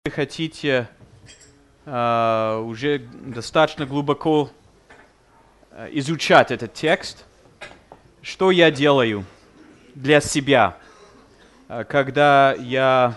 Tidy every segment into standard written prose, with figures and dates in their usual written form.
вы хотите уже достаточно глубоко изучать этот текст, что я делаю для себя, когда я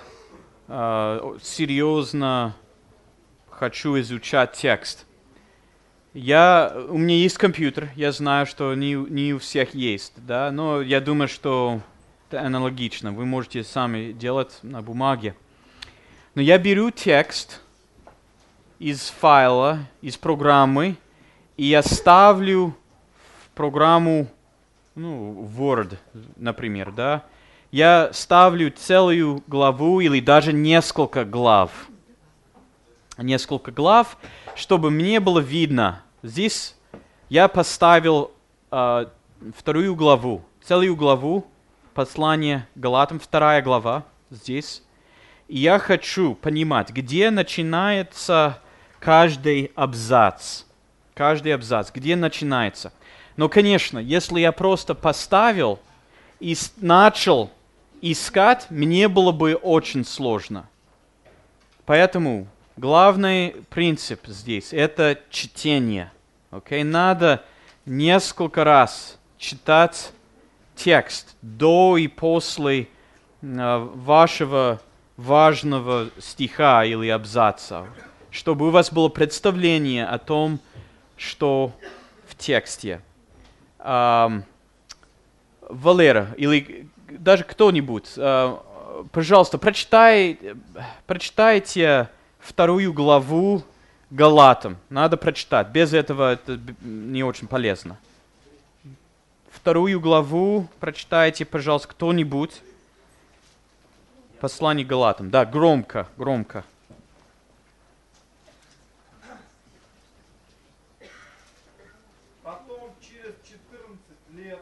серьезно хочу изучать текст? У меня есть компьютер, я знаю, что не у всех есть, да, но я думаю, что это аналогично. Вы можете сами делать на бумаге. Но я беру текст из файла, из программы, и я ставлю в программу, Word, например, да. Я ставлю целую главу или даже несколько глав, чтобы мне было видно. Здесь я поставил вторую главу, целую главу, послание Галатам, 2 глава здесь. И я хочу понимать, где начинается каждый абзац, где начинается. Но, конечно, если я просто поставил и начал искать, мне было бы очень сложно. Поэтому главный принцип здесь – это чтение. Надо несколько раз читать текст до и после вашего важного стиха или абзаца, чтобы у вас было представление о том, что в тексте. Валера, или даже кто-нибудь, пожалуйста, прочитайте 2 главу Галатам. Надо прочитать. Без этого это не очень полезно. 2 главу прочитайте, пожалуйста, кто-нибудь. Послание Галатам. Да, громко. Потом, через 14 лет,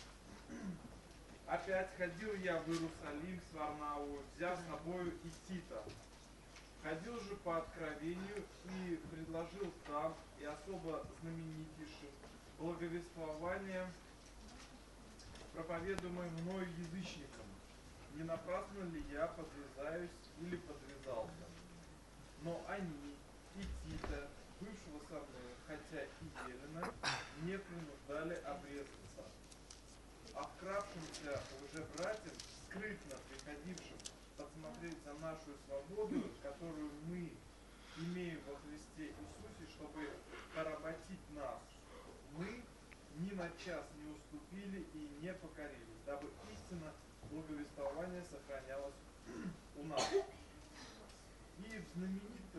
опять ходил я в Иерусалим с Варнавою, взяв с собою и Тита. Ходил же по откровению и предложил там, и особо знаменитейшим, благовествование, проповедуемое мною язычникам. Не напрасно ли я подвязаюсь или подвязался? Но они и Тита, бывшего со мною, хотя и Елена, не принуждали обрезаться. А вкравшимся уже братьям, скрытно приходившим посмотреть за нашу свободу, которую мы имеем во Христе Иисусе, чтобы поработить нас, мы ни на час не уступили и не покорились, дабы истина благовествования сохранялась у нас. И в знаменитых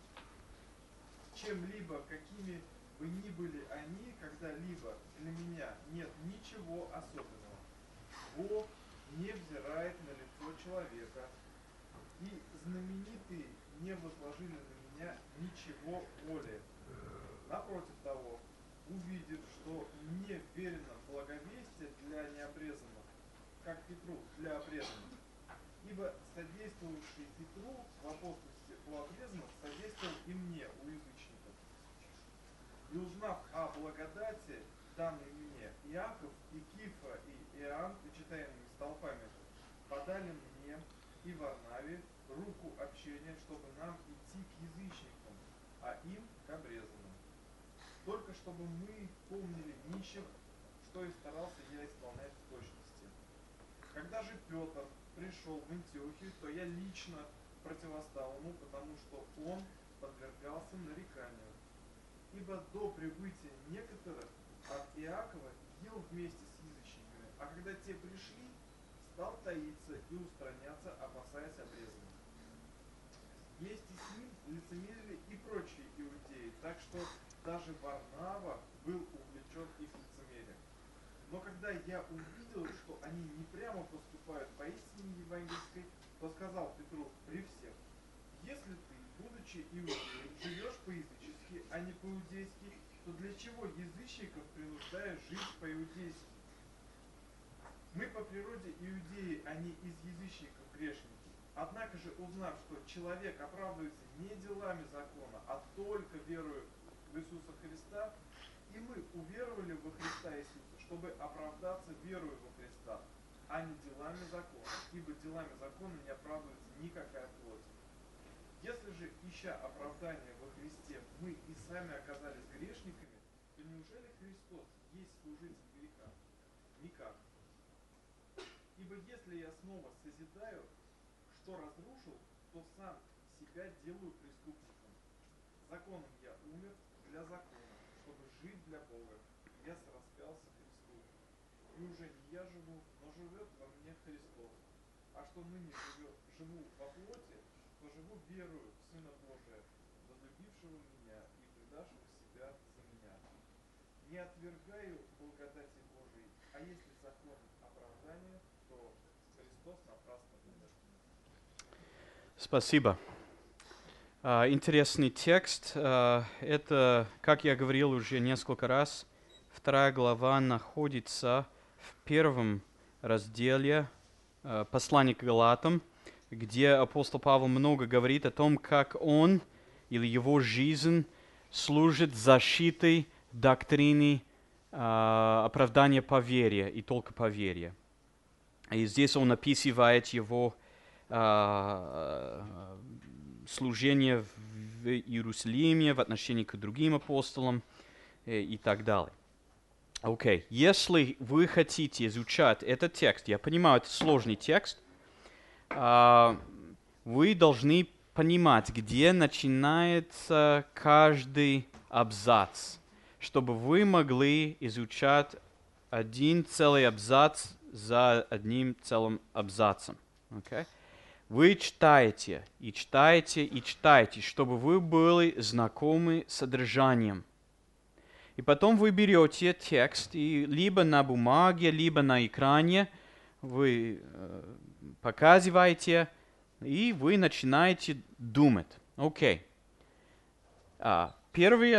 чем-либо, какими бы ни были они, когда-либо для меня нет ничего особенного. Бог не взирает на лицо человека, и знаменитые не возложили на меня ничего более. Напротив того, увидев, что мне верено благовестие для необрезанных, как Петру для обрезанных, ибо содействовавший Петру в апостольстве у обрезанных содействовал и мне у язычников. И узнав о благодати, данной мне, Иаков и Кифа и Иоанн, почитаемыми столпами, подали мне и Варнаве руку общения, чтобы нам идти к язычникам, а им к обрезанным. Только чтобы мы помнили нищих, что и старался я исполнять в точности. Когда же Петр пришел в Антиохию, то я лично противостал ему, потому что он подвергался нареканию. Ибо до прибытия некоторых от Иакова ел вместе с язычниками, а когда те пришли, стал таиться и устраняться, опасаясь обрезанных. Вместе с ним лицемерили и прочие иудеи, так что даже Варнава был увлечен их лицемерием. Но когда я увидел, что они не прямо поступают по истине евангельской, то сказал Петру при всех: если ты, будучи иудеем, живешь по-язычески, а не по-иудейски, то для чего язычников принуждаешь жить по-иудейски? Мы по природе иудеи, а не из язычников грешники. Однако же, узнав, что человек оправдывается не делами закона, а только верою в Иисуса Христа, и мы уверовали во Христа Иисуса, чтобы оправдаться верою во Христа, а не делами закона, ибо делами закона не оправдывается никакая плоть. ища оправдания во Христе, мы и сами оказались грешниками, то неужели Христос есть служитель греха? Никак. Ибо если я снова созидаю, что разрушил, то сам себя делаю преступником. Законом я умер для закона, чтобы жить для Бога. Я распялся Христу. И уже не я живу, но живет во мне Христос. А что ныне живу во плоти, то живу верою в Сына Божия, возлюбившего меня и предавшего себя за меня. Не отвергаю благодати Божией, а если закон оправдания, то Христос напрасно умер. Спасибо. Интересный текст. Это, как я говорил уже несколько раз, 2 глава находится в первом разделе послания к Галатам, где апостол Павел много говорит о том, как он или его жизнь служит защитой доктрины оправдания по вере и только по вере. И здесь он описывает его служение в Иерусалиме в отношении к другим апостолам и так далее. Окей. Если вы хотите изучать этот текст, я понимаю, это сложный текст, вы должны понимать, где начинается каждый абзац, чтобы вы могли изучать один целый абзац за одним целым абзацем. Okay? Вы читаете, и читаете, и читаете, чтобы вы были знакомы с содержанием. И потом вы берете текст, и либо на бумаге, либо на экране вы показываете, и вы начинаете думать. Окей. Первый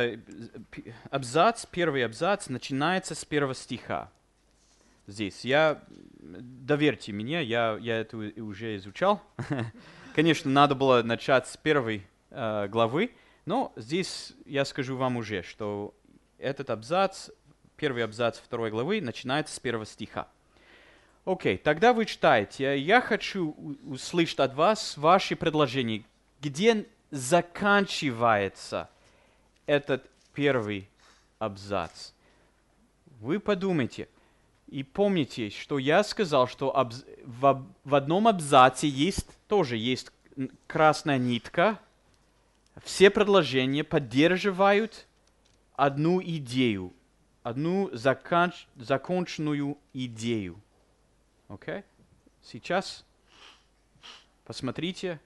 абзац начинается с первого стиха. Здесь. Доверьте мне, я это уже изучал. Конечно, надо было начать с первой главы, но здесь я скажу вам уже, что этот абзац, первый абзац второй главы, начинается с первого стиха. Окей, тогда вы читаете. Я хочу услышать от вас ваши предложения, где заканчивается этот первый абзац. Вы подумайте. И помните, что я сказал, что в одном абзаце тоже есть красная нитка. Все предложения поддерживают одну идею, одну законченную идею. Окей? Сейчас посмотрите.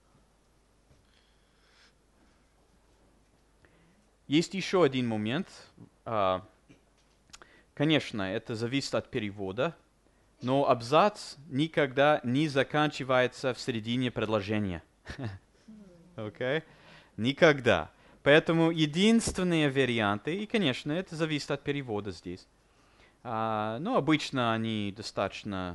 Есть еще один момент. Конечно, это зависит от перевода, но абзац никогда не заканчивается в середине предложения. Okay? Никогда. Поэтому единственные варианты, и, конечно, это зависит от перевода здесь. Но обычно они достаточно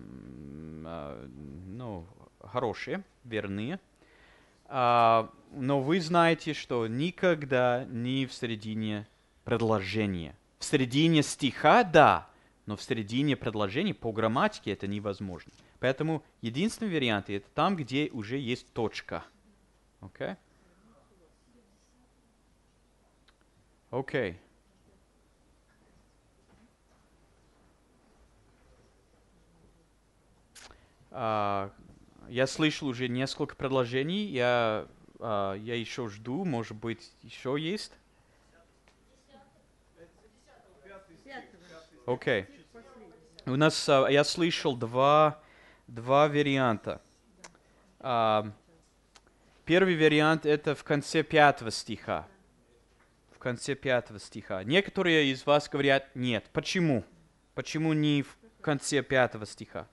хорошие, верные. Но вы знаете, что никогда не в середине предложения. В середине стиха, да, но в середине предложения по грамматике это невозможно. Поэтому единственный вариант это там, где уже есть точка. Окей? Окей. Я слышал уже несколько предложений. Я еще жду, может быть, еще есть. Окей. У нас, я слышал два варианта. Первый вариант это в конце 5 стиха. В конце 5 стиха. Некоторые из вас говорят нет. Почему? Почему не в конце 5 стиха?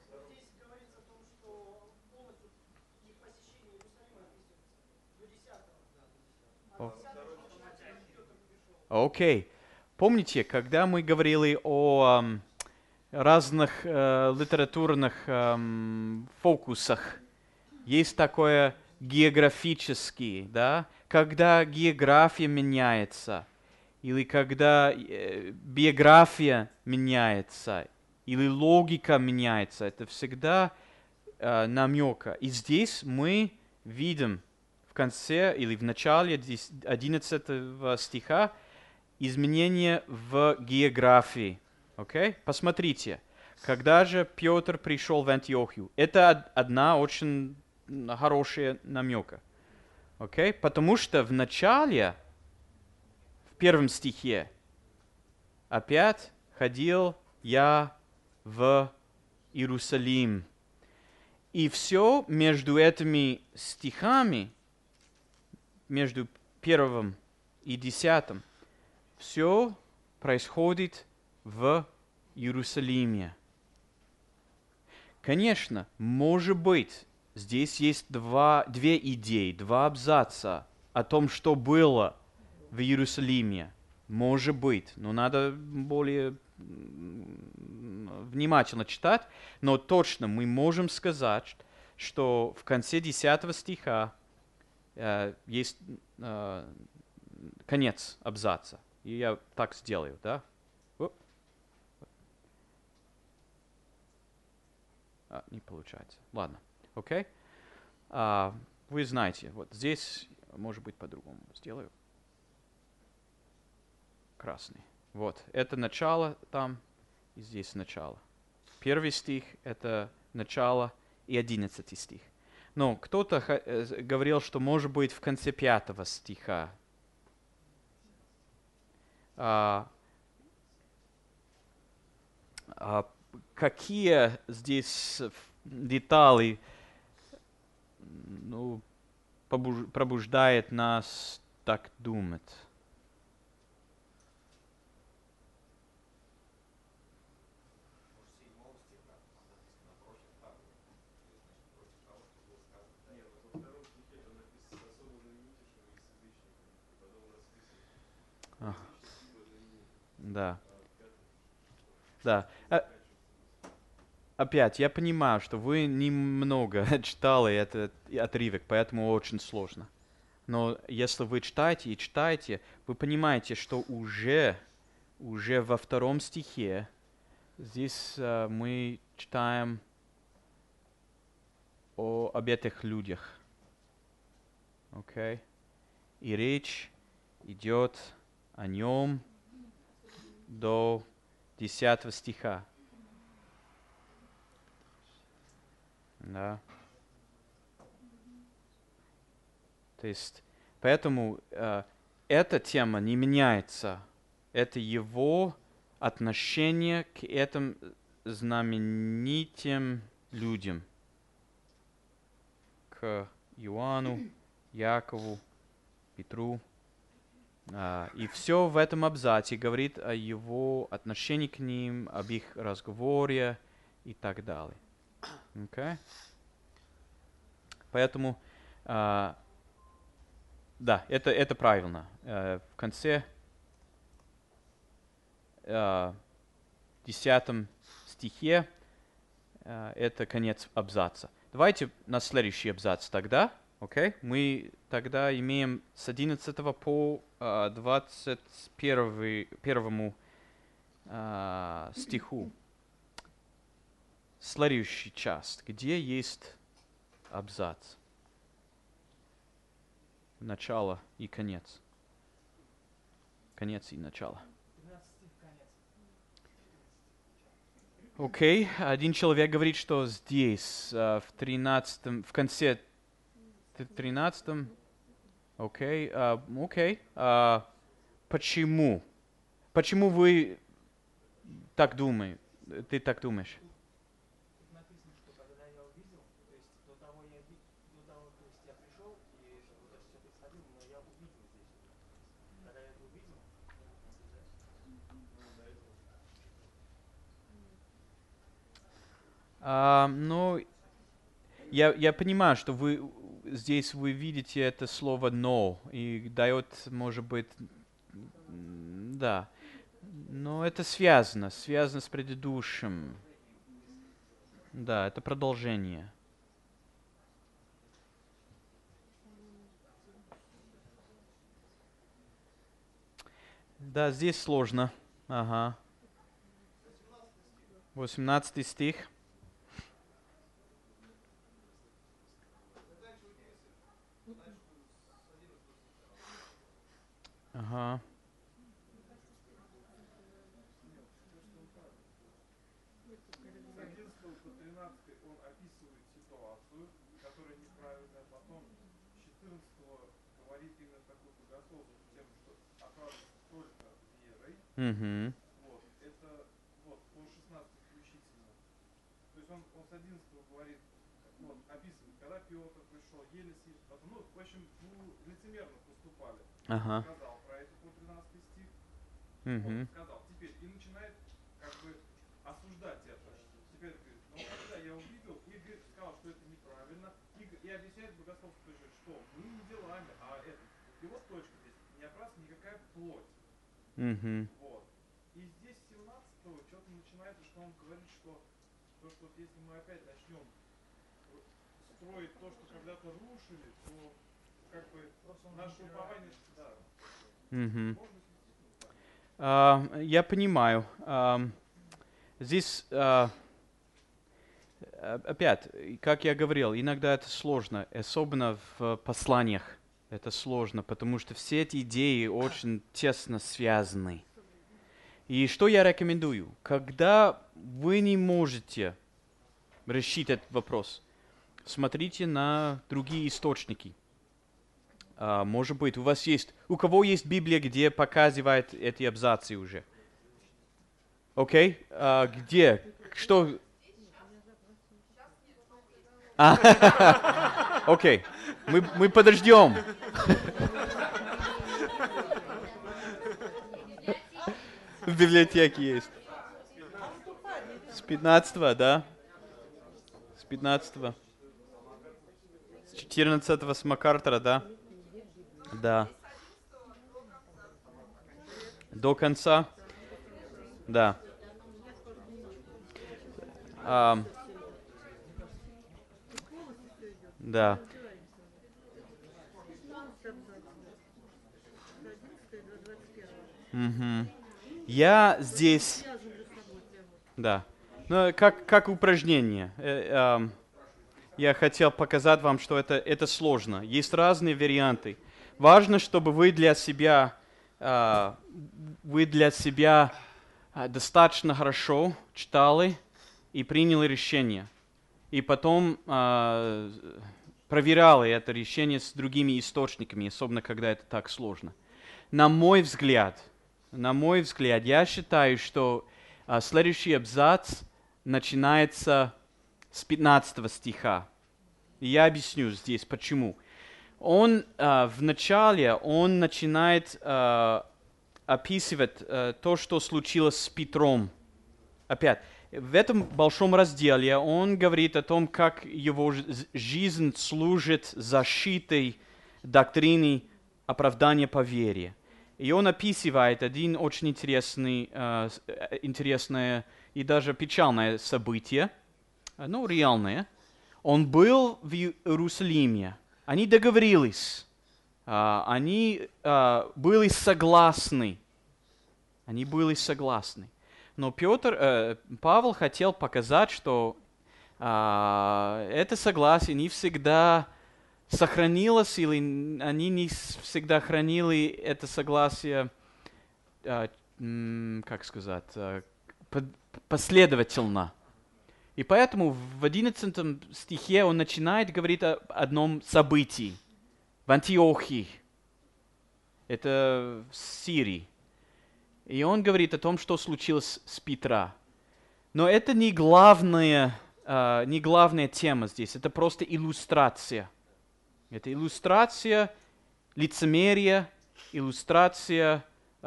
Окей. Помните, когда мы говорили о разных литературных фокусах, есть такое географический, да? Когда география меняется, или когда биография меняется, или логика меняется, это всегда намека. И здесь мы видим в конце или в начале 11 стиха изменение в географии. Okay? Посмотрите, когда же Петр пришел в Антиохию, это одна очень хорошая намека. Okay? Потому что в начале, в первом стихе, опять ходил я в Иерусалим. И все между этими стихами, между первым и 10, все происходит в Иерусалиме. Конечно, может быть, здесь есть две идеи, два абзаца о том, что было в Иерусалиме. Может быть, но надо более внимательно читать. Но точно мы можем сказать, что в конце 10 стиха есть конец абзаца. И я так сделаю, да? Не получается. Ладно, окей. Вы знаете, вот здесь, может быть, по-другому сделаю. Красный. Вот, это начало там, и здесь начало. Первый стих — это начало, и 11 стих. Но кто-то говорил, что может быть в конце 5 стиха. Какие здесь детали пробуждает нас так думать? Да. Да. Опять, я понимаю, что вы немного читали этот отрывок, поэтому очень сложно. Но если вы читаете и читаете, вы понимаете, что уже во 2 стихе здесь мы читаем об этих людях. Okay? И речь идет о нем до 10 стиха. Да. То есть, поэтому эта тема не меняется. Это его отношение к этим знаменитым людям. К Иоанну, Якову, Петру. И все в этом абзаце говорит о его отношении к ним, об их разговоре и так далее. Okay? Поэтому, да, это правильно. В конце 10 стихе это конец абзаца. Давайте на следующий абзац тогда. Okay? Мы тогда имеем с 11 по 21 стиху. Следующий часть, где есть абзац. Начало и конец. Конец и начало. Окей, один человек говорит, что здесь, в конце 13. Окей, почему? Почему вы так думаете? Ты так думаешь? Написано, что когда я увидел, то есть до того, то есть я пришел, и вот это все происходило, но я увидел здесь. Когда я это увидел, Ну, я понимаю, что здесь вы видите это слово «но», и дает, может быть, да. Но это связано с предыдущим. Да, это продолжение. Да, здесь сложно. Ага. 18 стих. Ага. С 11 по 13 он описывает ситуацию, которая неправильная. Потом с 14 говорит именно такую богословскую тему, что оправдывается только верой. Мгм. Вот, это вот по 16 включительно. То есть он с 11 говорит, вот, описывает, когда Петр пришел, ели съели, потом, ну, в общем, лицемерно поступали. Ага. Сказал про это по 13 стих. Вот, Мгм. сказал. Теперь и начинает как бы осуждать это. Теперь говорит, но когда я увидел, и говорит, сказал, что это неправильно, и объясняет богословскую точку, что мы не делами, а это. И вот точка здесь, не оправдывается никакая плоть. Мгм. Вот. И здесь 17-го что-то начинается, что он говорит, что то, что вот если мы опять начнем строить то, что когда-то рушили, то как бы наше упование, да, Мгм. можно действительно. Я понимаю. Здесь опять, как я говорил, иногда это сложно, особенно в посланиях. Это сложно, потому что все эти идеи очень тесно связаны. И что я рекомендую? Когда вы не можете решить этот вопрос, смотрите на другие источники. Может быть, у кого есть Библия, где показывает эти абзацы уже? Окей? Где? Что? Окей. Мы подождем. В библиотеке есть. С 15-го, да? С 15-го. С 14-го с МакАртура, да? Да. До конца? Да. Да. Мгм. Я здесь... Да. Ну, как упражнение. Я хотел показать вам, что это сложно. Есть разные варианты. Важно, чтобы вы для себя достаточно хорошо читали и приняли решение. И потом проверяли это решение с другими источниками, особенно когда это так сложно. На мой взгляд, я считаю, что следующий абзац начинается с 15 стиха. И я объясню здесь, почему. Вначале он начинает описывать то, что случилось с Петром. Опять, в этом большом разделе он говорит о том, как его жизнь служит защитой доктрины оправдания по вере. И он описывает один очень интересное и даже печальное событие, ну, реальное. Он был в Иерусалиме, они договорились, они были согласны. Но Павел хотел показать, что это согласие не всегда сохранилось, или они не всегда хранили это согласие, как сказать, последовательно. И поэтому в 11 стихе он начинает говорить о одном событии в Антиохии. Это в Сирии. И он говорит о том, что случилось с Петра. Но это не главная тема здесь. Это просто иллюстрация. Это иллюстрация лицемерия, иллюстрация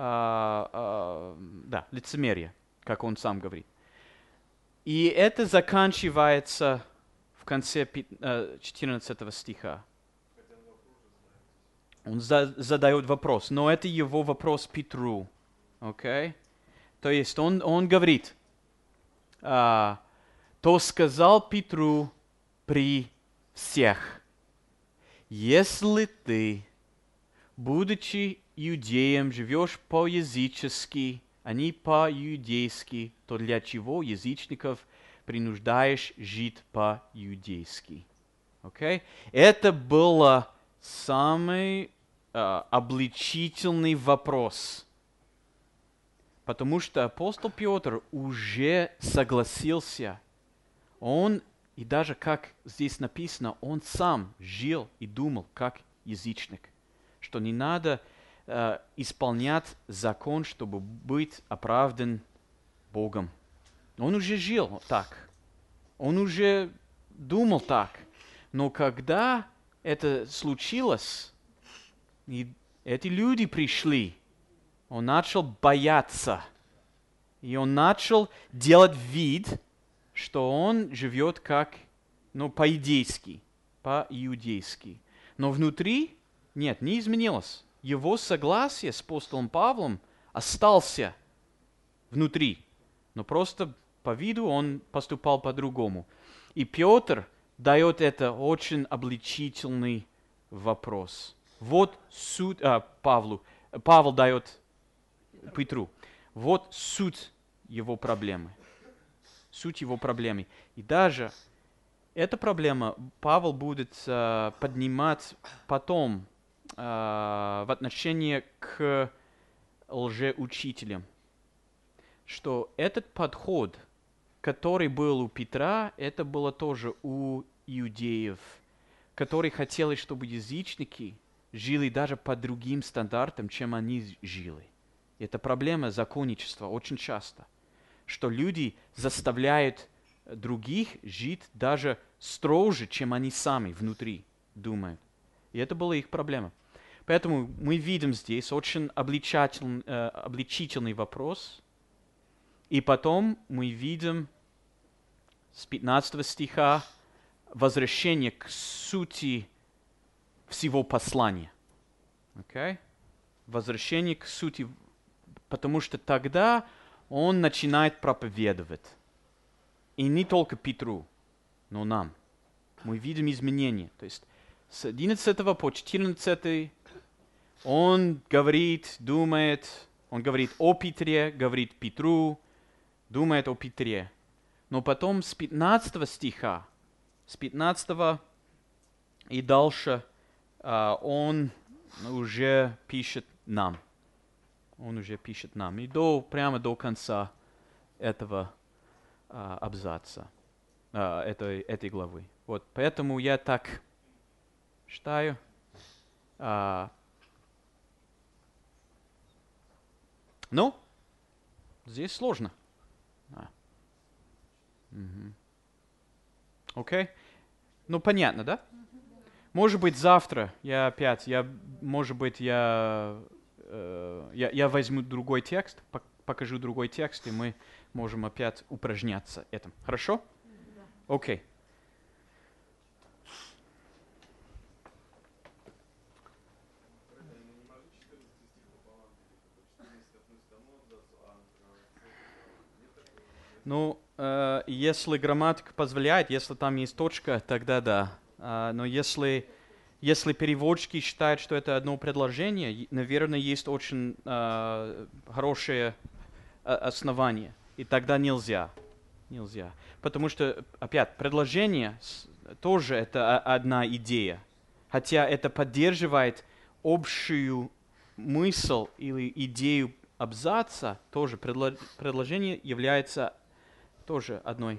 лицемерия, как он сам говорит. И это заканчивается в конце 14 стиха. Он задает вопрос, но это его вопрос Петру. Okay? То есть он говорит, то сказал Петру при всех: если ты, будучи иудеем, живешь по-язычески, а не по-иудейски, то для чего язычников принуждаешь жить по-иудейски? Okay? Это было самое обличительный вопрос. Потому что апостол Петр уже согласился. Он, и даже как здесь написано, он сам жил и думал как язычник, что не надо исполнять закон, чтобы быть оправдан Богом. Он уже жил так. Он уже думал так. Но когда это случилось, и эти люди пришли, он начал бояться. И он начал делать вид, что он живет как, по-идейски, по-иудейски. Но внутри, нет, не изменилось. Его согласие с апостолом Павлом остался внутри. Но просто по виду он поступал по-другому. И Петр дает это очень обличительный вопрос. Вот суть Павел дает Петру. Вот суть его проблемы. Суть его проблемы. И даже эта проблема Павел будет поднимать потом в отношении к лжеучителям. Что этот подход, который был у Петра, это было тоже у иудеев, которые хотели, чтобы язычники жили даже по другим стандартам, чем они жили. Это проблема законничества очень часто, что люди заставляют других жить даже строже, чем они сами внутри думают. И это была их проблема. Поэтому мы видим здесь очень обличительный вопрос. И потом мы видим с 15 стиха возвращение к сути всего послания. Okay? Возвращение к сути, потому что тогда он начинает проповедовать. И не только Петру, но нам. Мы видим изменения. То есть с 11 по 14 он говорит, думает, он говорит о Петре, говорит Петру, думает о Петре. Но потом с 15 стиха, с 15 и дальше он уже пишет нам. Он уже пишет нам. И прямо до конца этого абзаца, этой главы. Вот, поэтому я так считаю. Здесь сложно. Окей? Понятно, да? Может быть, завтра я возьму другой текст, покажу другой текст, и мы можем опять упражняться этим. Хорошо? Окей. Если грамматика позволяет, если там есть точка, тогда да. Но если переводчики считают, что это одно предложение, наверное, есть очень хорошее основание. И тогда нельзя. Потому что, опять, предложение тоже это одна идея. Хотя это поддерживает общую мысль или идею абзаца, тоже предложение является тоже одной.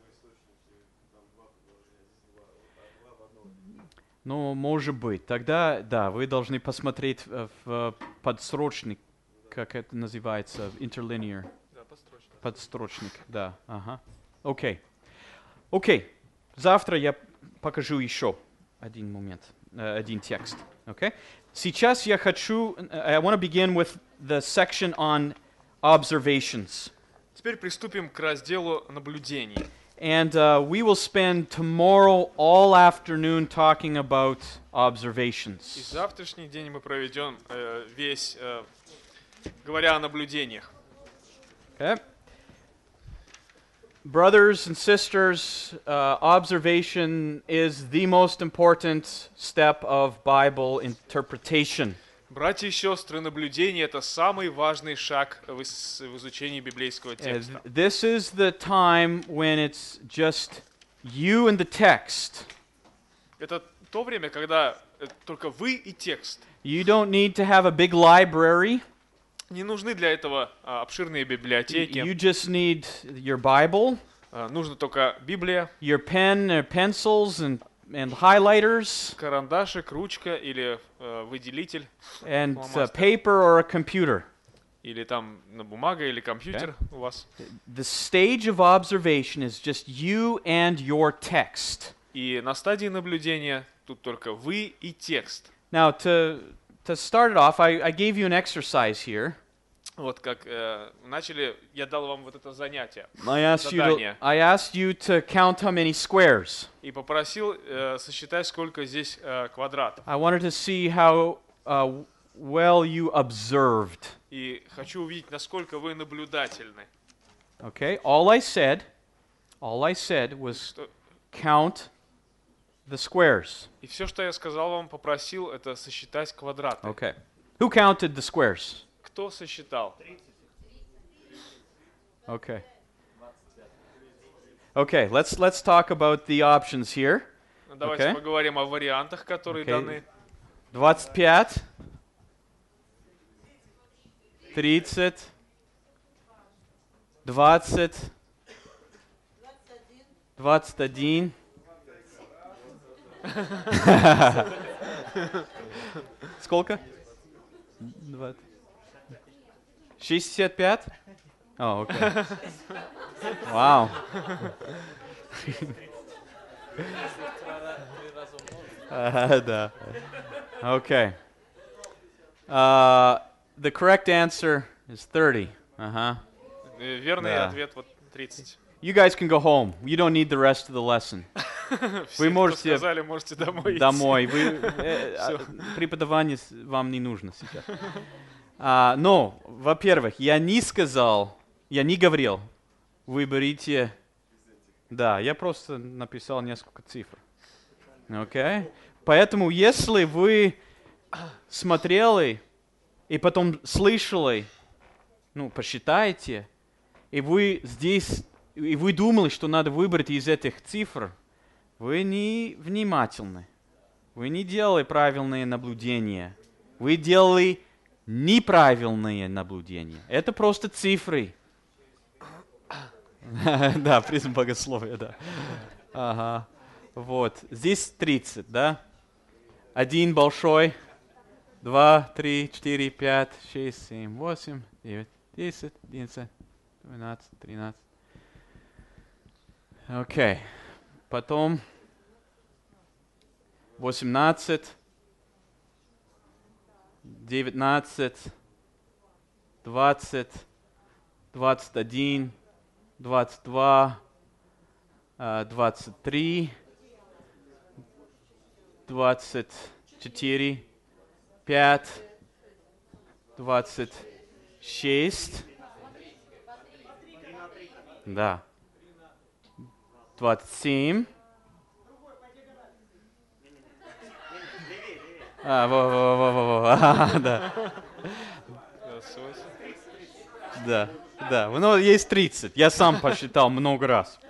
Может быть. Тогда, да, вы должны посмотреть в подстрочник, как это называется, interlinear. Да, подстрочник. Подстрочник, да. Ага. Окей. Завтра я покажу еще один текст. Okay? Сейчас я хочу, I want to begin with the section on observations. Теперь приступим к разделу наблюдений. And we will spend tomorrow all afternoon talking about И observations. завтрашний день мы проведем весь, говоря о наблюдениях. Okay? Brothers and sisters, observation is the most important step of Bible interpretation. Братья и сестры, наблюдение — это самый важный шаг в изучении библейского текста. This is the time when it's just you and the text. Это то время, когда только вы и текст. You don't need to have a big library. Не нужны для этого обширные библиотеки. You just need your Bible, Нужно только Библия, your pen, pencils, and highlighters, карандашик, ручка или выделитель, and Фломастер. paper or a computer. или там бумага или компьютер у вас. The stage of observation is just you and your text. И на стадии наблюдения тут только вы и текст. Now, to start it off, I gave you an exercise here. Вот как начали, я дал вам вот это занятие. I asked Задание. you to count how many squares. И попросил сосчитать, сколько здесь квадратов. I wanted to see how well you observed. И хочу увидеть, насколько вы наблюдательны. Okay? All I said was Что- count the squares. И все, что я сказал вам, попросил, это сосчитать квадраты. Okay. Who counted the squares? Кто сосчитал? Okay. Okay, let's talk about the options here. Ну, давайте Okay. поговорим о вариантах, которые Okay. даны. 25, 30, 20, 21. Сколько? 65? О, окей. Вау. Да. Okay. The correct answer is 30. Uh-huh. Верный Да. ответ вот 30. You guys can go home. You don't need the rest of the lesson. Все, можете- кто сказали, можете домой идти. Домой. Всё. Преподавание вам не нужно сейчас. Но, во-первых, я не говорил, выберите. Да, я просто написал несколько цифр. Окей? Поэтому, если вы смотрели и потом слышали, посчитайте, и вы думали, что надо выбрать из этих цифр, вы не внимательны. Вы не делали правильные наблюдения. Вы делали неправильные наблюдения. Это просто цифры. Да, призм богословия, да. Ага. Вот. Здесь 30, да? 1 большой. 2, 3, 4, 5, 6, 7, 8, 9, 10, 11, 12, 13. Окей. Потом 18, 19, 20, 21, 22, 23, 24, 5, 26, да, 27, да, да, ну есть 30, я сам посчитал много раз,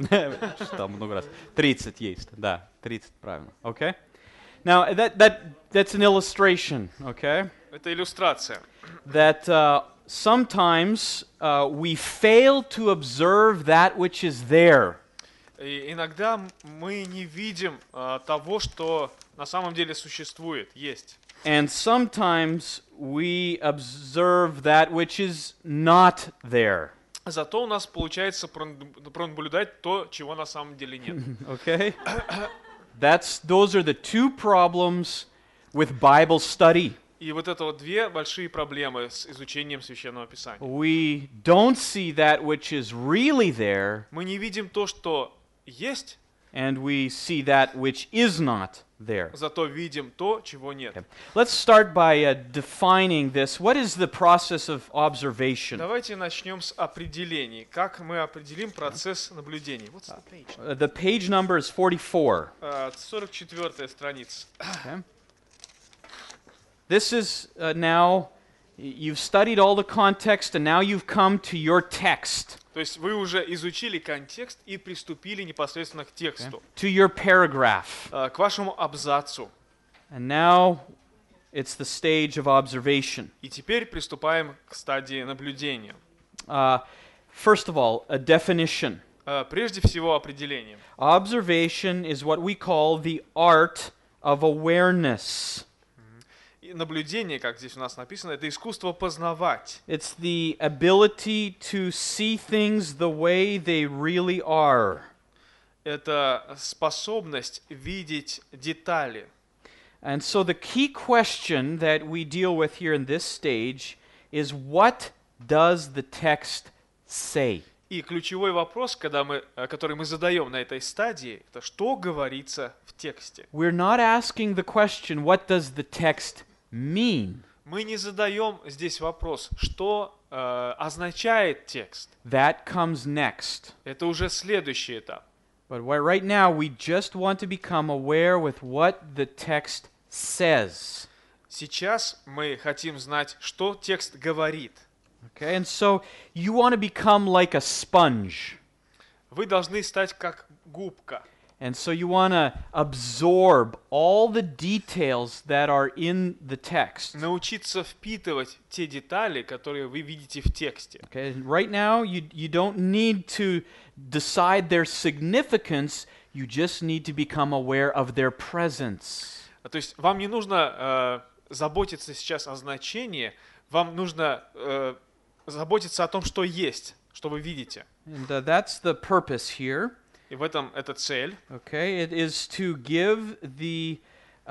30 есть, да, 30 правильно, okay? Now that's an illustration, okay? Это иллюстрация. That sometimes we fail to observe that which is there. И иногда мы не видим того, что на самом деле существует, есть. And sometimes we observe that which is not there. Зато у нас получается пронаблюдать то, чего на самом деле нет. Okay? Those are the two problems with Bible study. И вот это вот две большие проблемы с изучением Священного Писания. We don't see that which is really there, Мы не видим то, что есть, and we see that which is not there. зато видим то, чего нет. Let's start by defining this. What is the process of observation? Давайте начнем с определений. Как мы определим процесс наблюдений? Вот The page number is 44. 44-я страница. Okay. This is now, you've studied all the context, and now you've come to your text, То есть вы уже изучили контекст и приступили непосредственно к тексту, to your paragraph. к вашему абзацу. And now it's the stage of observation. И теперь приступаем к стадии наблюдения. First of all, a definition. Прежде всего, определение. Observation is what we call the art of awareness. И наблюдение, как здесь у нас написано, это искусство познавать. It's the ability to see things the way they really are. Это способность видеть детали. And so the key question that we deal with here in this stage is, what does the text say? И ключевой вопрос, который мы задаем на этой стадии, это что говорится в тексте. We're not asking the question, what does the text mean? Мы не задаем здесь вопрос, что означает текст. That comes next. Это уже следующий этап. But right now we just want to become aware with what the text says. Сейчас мы хотим знать, что текст говорит. Okay, and so you want to become like a sponge. Вы должны стать как губка. And so you want to absorb all the details that are in the text. Научиться впитывать те детали, которые вы видите в тексте. Okay, and right now you don't need to decide their significance, you just need to become aware of their presence. То есть вам не нужно заботиться сейчас о значении, вам нужно заботиться о том, что есть, что вы видите. And that's the purpose here. И в этом эта цель. Okay, it is to give the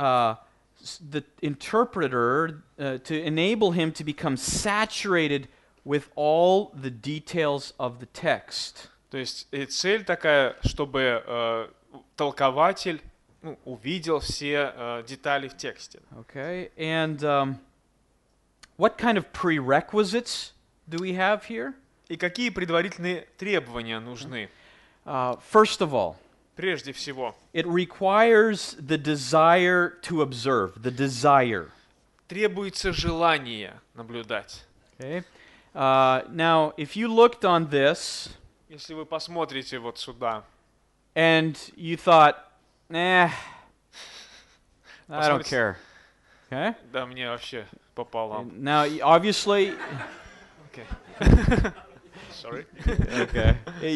interpreter, to enable him to become saturated with all the details of the text. То есть цель такая, чтобы толкователь увидел все детали в тексте. Okay, and what kind of prerequisites do we have here? И какие предварительные требования нужны? First of all, Прежде всего, it requires the desire to observe, the desire. требуется желание наблюдать. Okay. Now, if you looked on this Если вы посмотрите вот сюда, and you thought, I don't Посмотрите. care. Okay. да мне вообще пополам. Now, obviously, Sorry. okay,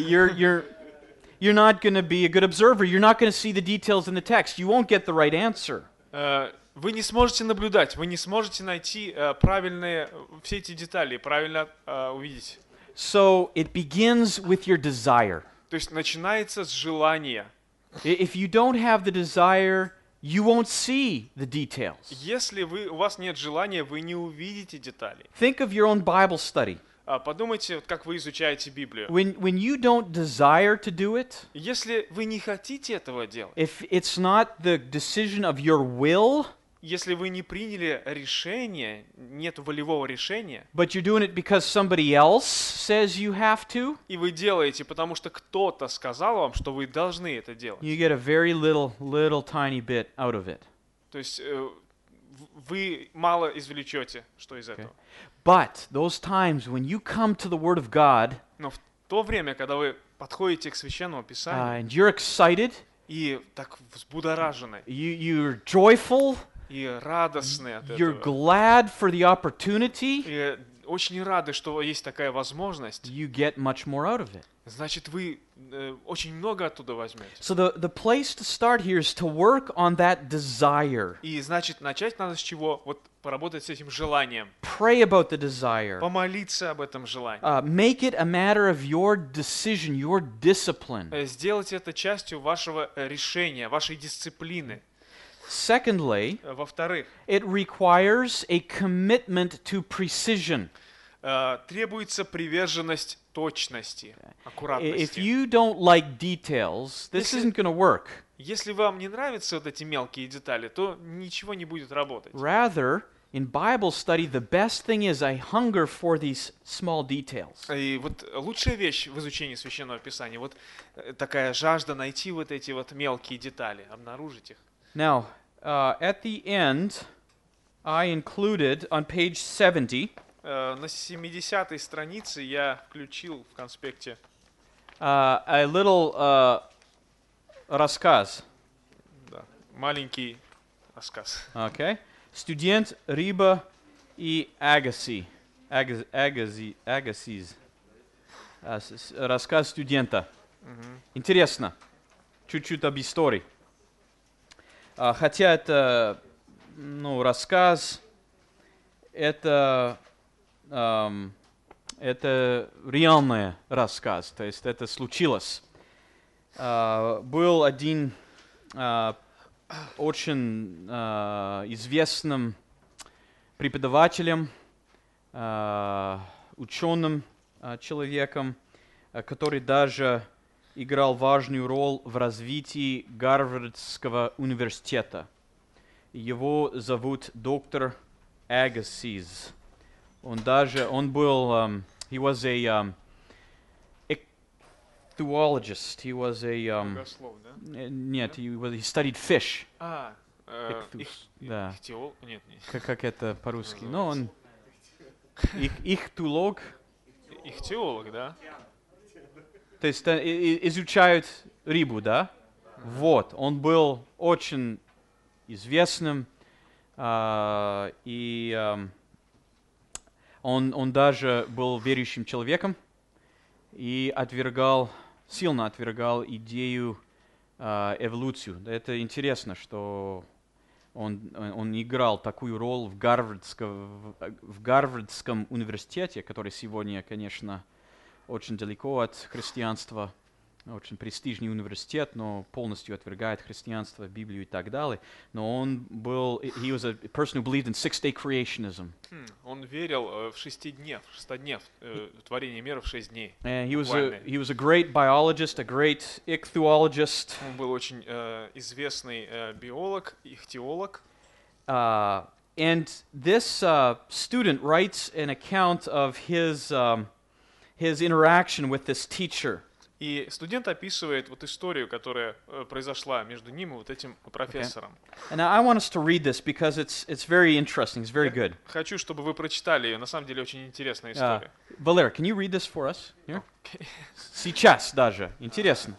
you're not going to be a good observer. You're not going to see the details in the text. You won't get the right answer. Вы не сможете наблюдать, вы не сможете найти правильные все эти детали, правильно увидеть. So it begins with your desire. То есть начинается с желания. If you don't have the desire, you won't see the details. Если у вас нет желания, вы не увидите детали. Think of your own Bible study. Подумайте, как вы изучаете Библию. When you don't desire to do it, Если вы не хотите этого делать, if it's not the decision of your will, если вы не приняли решение, нет волевого решения, but you're doing it because somebody else says you have to, и вы делаете, потому что кто-то сказал вам, что вы должны это делать. you get a very little tiny bit out of it. То есть вы мало извлечете, что из этого. But those times when you come to the Word of God, Но в то время, когда вы подходите к Священному Писанию and you're excited, и так взбудоражены, you're joyful, и радостны от you're этого, glad for the opportunity, и очень рады, что есть такая возможность, you get much more out of it. значит, вы очень много оттуда возьмете. So the place to start here is to work on that desire. И значит, начать надо с чего? Вот поработать с этим желанием. Pray about the desire. Помолиться об этом желании. Make it a matter of your decision, your discipline. Сделать это частью вашего решения, вашей дисциплины. Secondly, Во-вторых, it requires a commitment to precision. требуется приверженность точности, If аккуратности. you don't like details, this isn't going to work. Если вам не нравятся вот эти мелкие детали, то ничего не будет работать. Rather, in Bible study, the best thing is I hunger for these small details. И вот лучшая вещь в изучении Священного Писания, вот такая жажда найти вот эти вот мелкие детали, обнаружить их. Now, at the end, I included on page 70 На 70-й странице я включил в конспекте a little рассказ. да, маленький рассказ. Okay. Студент, рыба и Agassiz. Agassiz. Рассказ студента. Интересно. Чуть-чуть об истории. Хотя это, рассказ, это реальный рассказ, то есть это случилось. Был один очень известным преподавателем, ученым человеком, который даже играл важную роль в развитии Гарвардского университета. Его зовут доктор Agassiz. Он был, he was a ichthyologist. He was a, Богослов, да? нет, he studied fish. Да. Нет. Как это по-русски? Ну, он ихтиолог. Ихтиолог, да? То есть изучают рыбу, да? Вот, он был очень известным, и он даже был верующим человеком и сильно отвергал идею эволюцию. Это интересно, что он играл такую роль в Гарвардском университете, который сегодня, конечно, очень далеко от христианства, очень престижный университет, но полностью отвергает христианство, Библию и так далее. Но он был, he was a person who believed in six-day creationism. Он верил в шестоднев, творение мира в 6 дней. And he was a great biologist, a great ichthyologist. Он был очень известный биолог, ихтиолог. And this student writes an account of his interaction with this teacher. И студент описывает вот историю, которая произошла между ним и вот этим профессором. And I want us to read this because it's very interesting. It's very good. Хочу, чтобы вы прочитали ее. На самом деле очень интересная история. Valer, can you read this for us? Here? Сейчас даже. Интересно.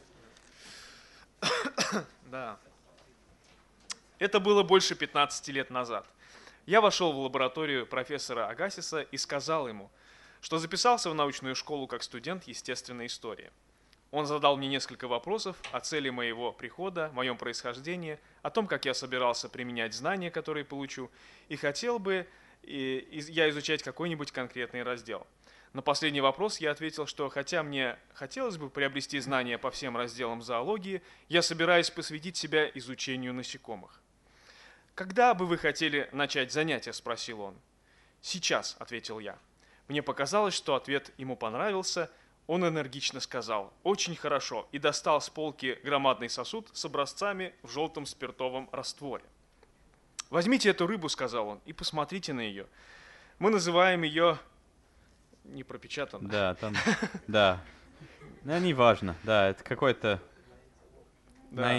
Да. Это было больше 15 лет назад. Я вошел в лабораторию профессора Агасиса и сказал ему, что записался в научную школу как студент естественной истории. Он задал мне несколько вопросов о цели моего прихода, моем происхождении, о том, как я собирался применять знания, которые получу, и хотел бы я изучать какой-нибудь конкретный раздел. На последний вопрос я ответил, что хотя мне хотелось бы приобрести знания по всем разделам зоологии, я собираюсь посвятить себя изучению насекомых. «Когда бы вы хотели начать занятия?» – спросил он. «Сейчас», – ответил я. Мне показалось, что ответ ему понравился. Он энергично сказал: «Очень хорошо», и достал с полки громадный сосуд с образцами в желтом спиртовом растворе. «Возьмите эту рыбу», — сказал он, — «и посмотрите на ее. Мы называем ее...» Не пропечатано. Да, там, да. Ну, неважно, да, это какой-то... Да.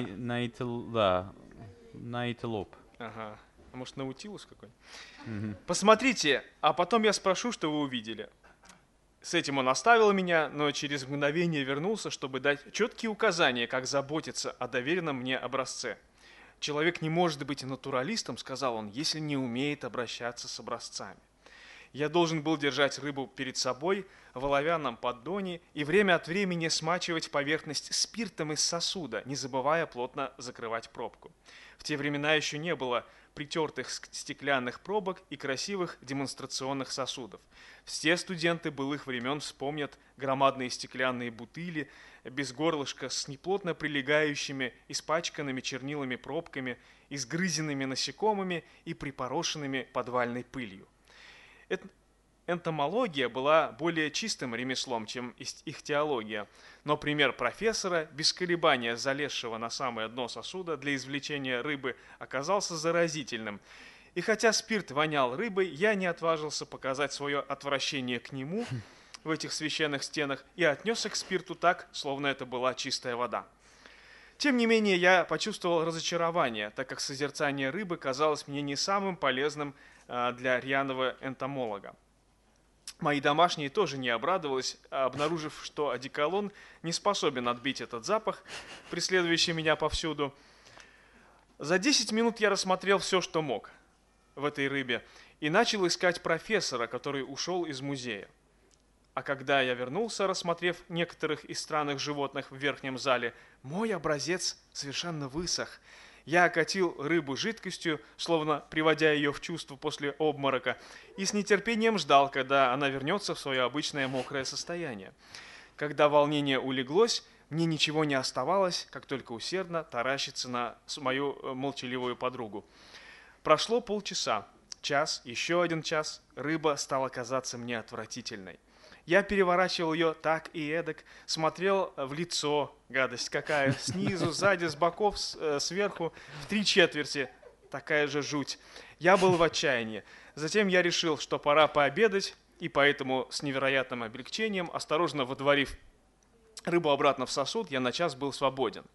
Наитилоп. Ага. А может, наутилус какой-нибудь? «Посмотрите, а потом я спрошу, что вы увидели». С этим он оставил меня, но через мгновение вернулся, чтобы дать четкие указания, как заботиться о доверенном мне образце. «Человек не может быть натуралистом», — сказал он, — «если не умеет обращаться с образцами». Я должен был держать рыбу перед собой в оловянном поддоне и время от времени смачивать поверхность спиртом из сосуда, не забывая плотно закрывать пробку. В те времена еще не было притертых стеклянных пробок и красивых демонстрационных сосудов. Все студенты былых времен вспомнят громадные стеклянные бутыли без горлышка с неплотно прилегающими, испачканными чернилами пробками, изгрызенными насекомыми и припорошенными подвальной пылью. Энтомология была более чистым ремеслом, чем ихтиология, но пример профессора, без колебания залезшего на самое дно сосуда для извлечения рыбы, оказался заразительным. И хотя спирт вонял рыбой, я не отважился показать свое отвращение к нему в этих священных стенах и отнесся к спирту так, словно это была чистая вода. Тем не менее, я почувствовал разочарование, так как созерцание рыбы казалось мне не самым полезным для рьяного энтомолога. Мои домашние тоже не обрадовались, обнаружив, что одеколон не способен отбить этот запах, преследующий меня повсюду. За 10 минут я рассмотрел все, что мог в этой рыбе, и начал искать профессора, который ушел из музея. А когда я вернулся, рассмотрев некоторых из странных животных в верхнем зале, мой образец совершенно высох. Я окатил рыбу жидкостью, словно приводя ее в чувство после обморока, и с нетерпением ждал, когда она вернется в свое обычное мокрое состояние. Когда волнение улеглось, мне ничего не оставалось, как только усердно таращиться на мою молчаливую подругу. Прошло полчаса, час, еще один час, рыба стала казаться мне отвратительной. Я переворачивал ее так и эдак, смотрел в лицо, гадость какая, снизу, сзади, с боков, сверху, в 3/4, такая же жуть. Я был в отчаянии. Затем я решил, что пора пообедать, и поэтому с невероятным облегчением, осторожно водворив рыбу обратно в сосуд, я на час был свободен.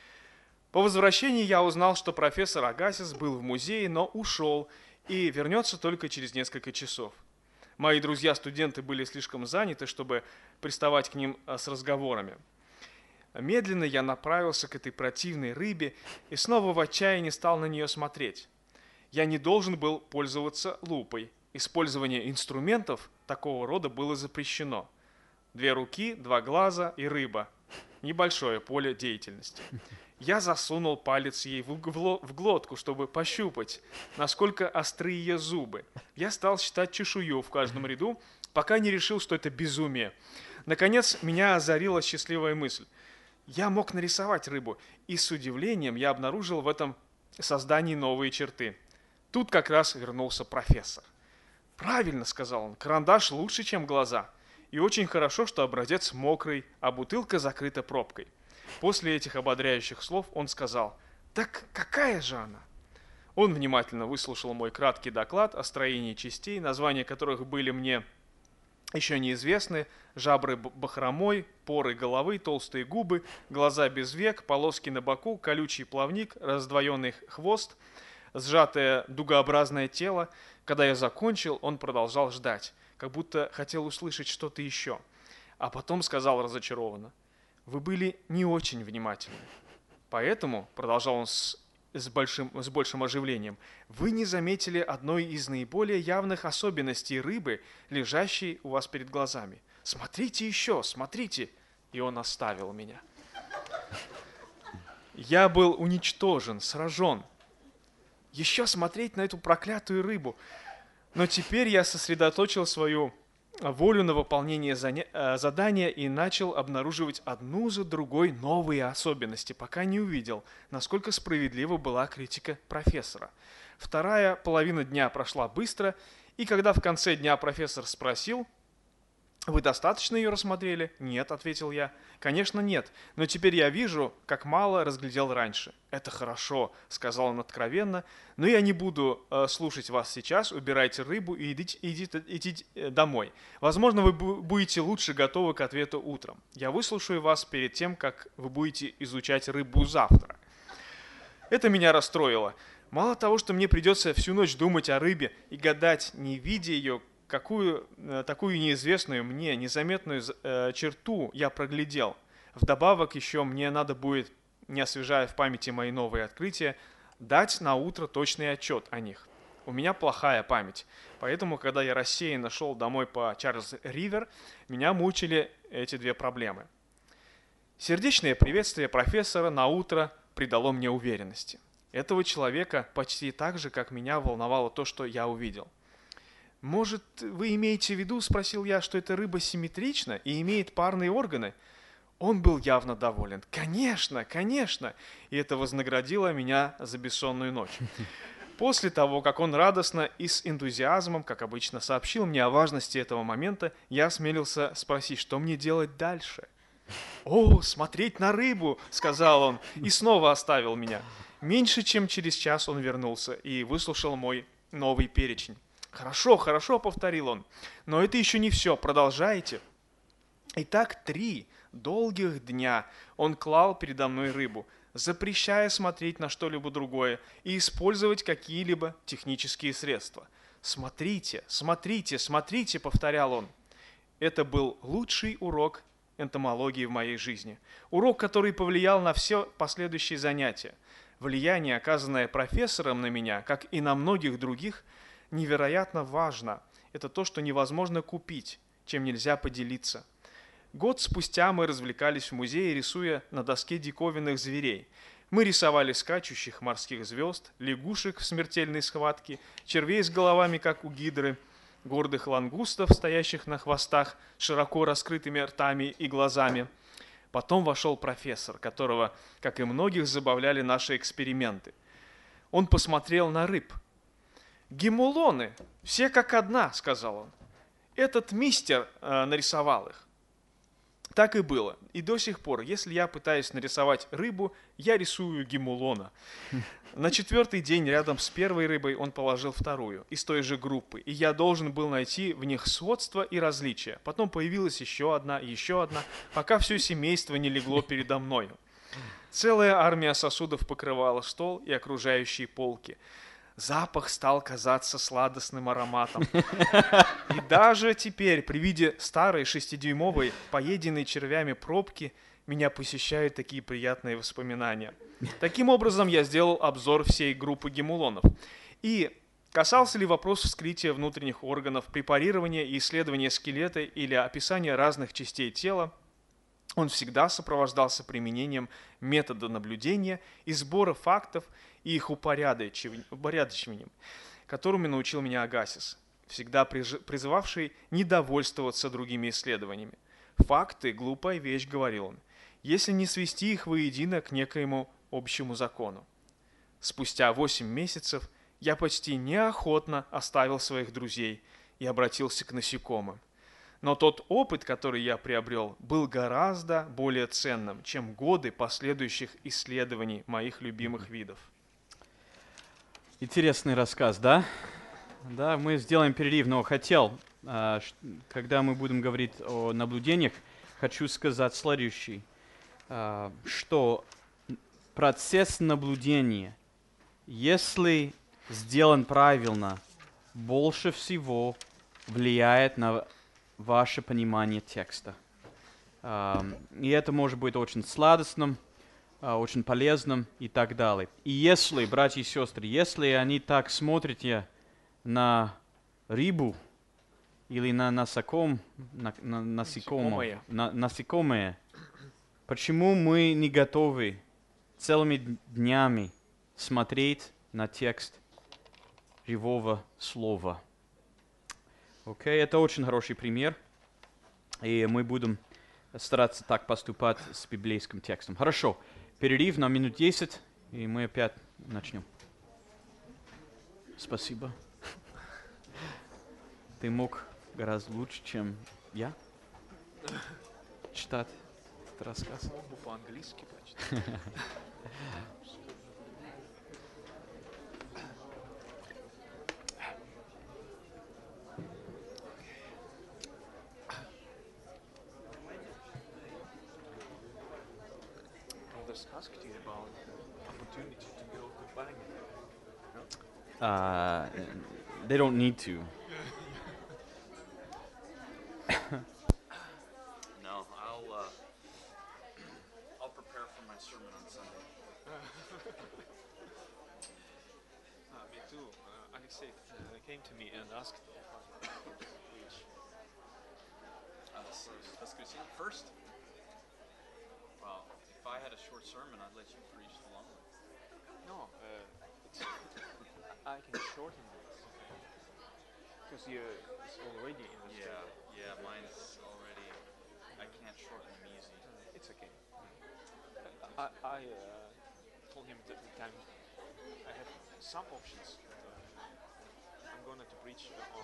По возвращении я узнал, что профессор Агасис был в музее, но ушел и вернется только через несколько часов. Мои друзья-студенты были слишком заняты, чтобы приставать к ним с разговорами. Медленно я направился к этой противной рыбе и снова в отчаянии стал на нее смотреть. Я не должен был пользоваться лупой. Использование инструментов такого рода было запрещено. 2 руки, 2 глаза и рыба. Небольшое поле деятельности. Я засунул палец ей в глотку, чтобы пощупать, насколько остры ее зубы. Я стал считать чешую в каждом ряду, пока не решил, что это безумие. Наконец, меня озарила счастливая мысль. Я мог нарисовать рыбу, и с удивлением я обнаружил в этом создании новые черты. Тут как раз вернулся профессор. «Правильно», — сказал он, — «карандаш лучше, чем глаза. И очень хорошо, что образец мокрый, а бутылка закрыта пробкой». После этих ободряющих слов он сказал: «Так какая же она?» Он внимательно выслушал мой краткий доклад о строении частей, названия которых были мне еще неизвестны: жабры бахромой, поры головы, толстые губы, глаза без век, полоски на боку, колючий плавник, раздвоенный хвост, сжатое дугообразное тело. Когда я закончил, он продолжал ждать, как будто хотел услышать что-то еще. А потом сказал разочарованно: «Вы были не очень внимательны. Поэтому, — продолжал он с большим оживлением, — вы не заметили одной из наиболее явных особенностей рыбы, лежащей у вас перед глазами. Смотрите еще, смотрите!» И он оставил меня. Я был уничтожен, сражен. Еще смотреть на эту проклятую рыбу. Но теперь я сосредоточил свою волю на выполнение задания и начал обнаруживать одну за другой новые особенности, пока не увидел, насколько справедлива была критика профессора. Вторая половина дня прошла быстро, и когда в конце дня профессор спросил: «Вы достаточно ее рассмотрели?» «Нет», — ответил я. «Конечно, нет, но теперь я вижу, как мало разглядел раньше». «Это хорошо», — сказал он откровенно, «но я не буду слушать вас сейчас, убирайте рыбу и идите домой. Возможно, вы будете лучше готовы к ответу утром. Я выслушаю вас перед тем, как вы будете изучать рыбу завтра». Это меня расстроило. Мало того, что мне придется всю ночь думать о рыбе и гадать, не видя ее, какую такую неизвестную мне незаметную черту я проглядел. Вдобавок еще мне надо будет, не освежая в памяти мои новые открытия, дать на утро точный отчет о них. У меня плохая память, поэтому, когда я рассеянно шел домой по Чарльз-Ривер, меня мучили эти 2 проблемы. Сердечное приветствие профессора на утро придало мне уверенности. Этого человека почти так же, как меня, волновало то, что я увидел. «Может, вы имеете в виду, — спросил я, — что эта рыба симметрична и имеет парные органы?» Он был явно доволен. «Конечно, конечно!» И это вознаградило меня за бессонную ночь. После того, как он радостно и с энтузиазмом, как обычно, сообщил мне о важности этого момента, я осмелился спросить, что мне делать дальше. «О, смотреть на рыбу!» — сказал он, и снова оставил меня. Меньше чем через час он вернулся и выслушал мой новый перечень. «Хорошо, хорошо», — повторил он, — «но это еще не все, продолжайте». Итак, 3 долгих дня он клал передо мной рыбу, запрещая смотреть на что-либо другое и использовать какие-либо технические средства. «Смотрите, смотрите, смотрите», — повторял он. Это был лучший урок энтомологии в моей жизни. Урок, который повлиял на все последующие занятия. Влияние, оказанное профессором на меня, как и на многих других, невероятно важно. Это то, что невозможно купить, чем нельзя поделиться. Год спустя мы развлекались в музее, рисуя на доске диковинных зверей. Мы рисовали скачущих морских звезд, лягушек в смертельной схватке, червей с головами, как у гидры, гордых лангустов, стоящих на хвостах, широко раскрытыми ртами и глазами. Потом вошел профессор, которого, как и многих, забавляли наши эксперименты. Он посмотрел на рыб. «Гемулоны, все как одна», — сказал он. «Этот мистер нарисовал их». Так и было. И до сих пор, если я пытаюсь нарисовать рыбу, я рисую гемулона. На 4-й день рядом с первой рыбой он положил вторую, из той же группы. И я должен был найти в них сходство и различия. Потом появилась еще одна, пока все семейство не легло передо мною. Целая армия сосудов покрывала стол и окружающие полки. Запах стал казаться сладостным ароматом. И даже теперь, при виде старой 6-дюймовой, поеденной червями пробки, меня посещают такие приятные воспоминания. Таким образом, я сделал обзор всей группы гемулонов. И касался ли вопрос вскрытия внутренних органов, препарирования и исследования скелета или описания разных частей тела, он всегда сопровождался применением метода наблюдения и сбора фактов и их упорядочиванием, которыми научил меня Агасис, всегда призывавший недовольствоваться другими исследованиями. «Факты – глупая вещь», – говорил он, «если не свести их воедино к некоему общему закону». Спустя 8 месяцев я почти неохотно оставил своих друзей и обратился к насекомым. Но тот опыт, который я приобрел, был гораздо более ценным, чем годы последующих исследований моих любимых видов. Интересный рассказ, да? Да, мы сделаем перерыв, но хотел, когда мы будем говорить о наблюдениях, хочу сказать следующее, что процесс наблюдения, если сделан правильно, больше всего влияет на ваше понимание текста. И это может быть очень сладостным, очень полезным и так далее. И если, братья и сестры, если они так смотрите на рыбу или на насекомое, почему мы не готовы целыми днями смотреть на текст живого слова? Окей, это очень хороший пример, и мы будем стараться так поступать с библейским текстом. Хорошо, перерыв на минут 10, и мы опять начнем. Спасибо. Ты мог гораздо лучше, чем я, читать этот рассказ. Мог бы по-английски прочитать. Asked you about opportunity to go to Bangkok. They don't need to. No, I'll prepare for my sermon on Sunday. Me too. Alexei came to me and asked if I could preach. Воскресенье first? Well, if I had a short sermon, I'd let you preach the long one. No, I can shorten this because it's already in the Yeah, mine's already. I can't shorten them easy. It's okay. I told him that the time I have some options. I'm going to preach on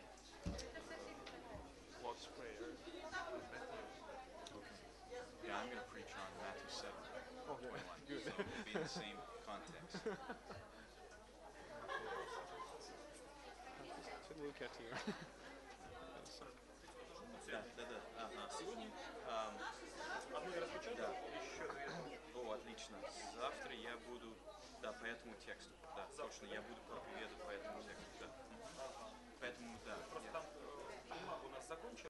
Lord's Prayer, Matthew. Yeah, I'm going to preach on Matthew 7. Okay, 21. good. So it'll be in the same context. Take a look at you. Да. Ага. Сегодня да. О, отлично. Завтра я буду, да, по этому тексту. Да, точно, я буду проповедовать по этому тексту. Да. Поэтому, да.